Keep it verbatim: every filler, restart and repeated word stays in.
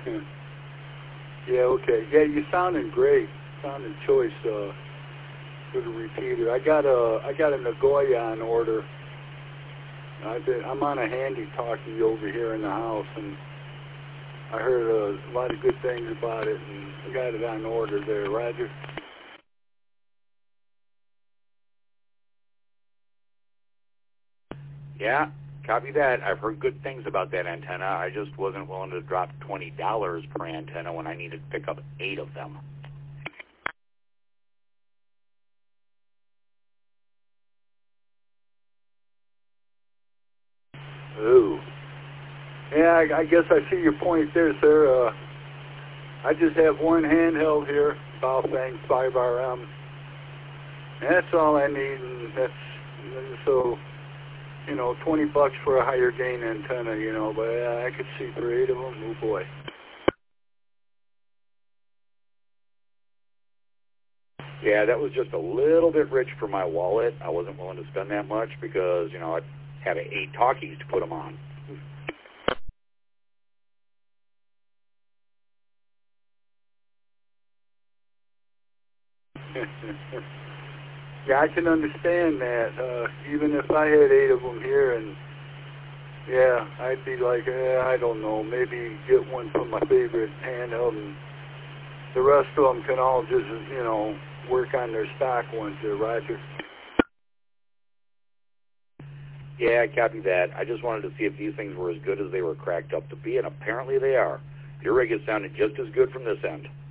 Yeah, okay. Yeah, you sounding great. Sounding choice uh, for the repeater. I got a I got a Nagoya on order. I've been, I'm on a handy talkie over here in the house, and I heard a lot of good things about it, and I got it on order there, Roger. Yeah, copy that. I've heard good things about that antenna. I just wasn't willing to drop twenty dollars per antenna when I needed to pick up eight of them. Ooh. Yeah, I, I guess I see your point there, sir. Uh, I just have one handheld here, Baofeng five R M. And that's all I need, and that's, so, you know, twenty bucks for a higher gain antenna, you know, but uh, I could see for eight of them, oh boy. Yeah, that was just a little bit rich for my wallet. I wasn't willing to spend that much because, you know, I had eight talkies to put them on. Yeah, I can understand that. Uh, even if I had eight of them here, and yeah, I'd be like, eh, I don't know, maybe get one from my favorite handheld, and the rest of them can all just, you know, work on their stock ones there, Roger. Yeah, I copy that. I just wanted to see if these things were as good as they were cracked up to be, and apparently they are. Your rig is sounding just as good from this end.